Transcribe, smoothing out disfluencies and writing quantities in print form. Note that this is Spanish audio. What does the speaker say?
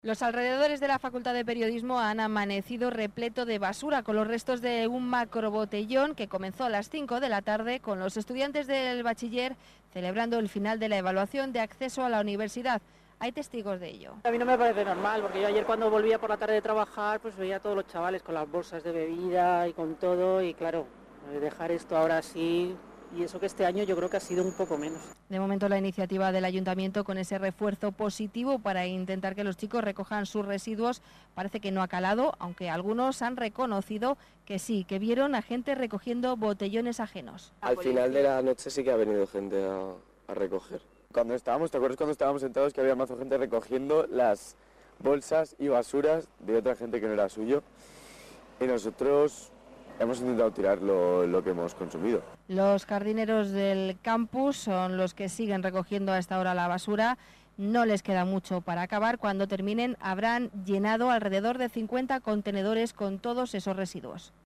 Los alrededores de la Facultad de Periodismo han amanecido repleto de basura con los restos de un macrobotellón que comenzó a las 5 de la tarde con los estudiantes del bachiller celebrando el final de la evaluación de acceso a la universidad. Hay testigos de ello. A mí no me parece normal, porque yo ayer cuando volvía por la tarde de trabajar, pues veía a todos los chavales con las bolsas de bebida y con todo, y claro, dejar esto ahora así, y eso que este año yo creo que ha sido un poco menos. De momento la iniciativa del ayuntamiento con ese refuerzo positivo para intentar que los chicos recojan sus residuos parece que no ha calado, aunque algunos han reconocido que sí, que vieron a gente recogiendo botellones ajenos. Al final de la noche sí que ha venido gente a recoger. Cuando estábamos, ¿te acuerdas cuando estábamos sentados que había mazo gente recogiendo las bolsas y basuras de otra gente que no era suyo? Y nosotros hemos intentado tirar lo que hemos consumido. Los jardineros del campus son los que siguen recogiendo a esta hora la basura. No les queda mucho para acabar. Cuando terminen habrán llenado alrededor de 50 contenedores con todos esos residuos.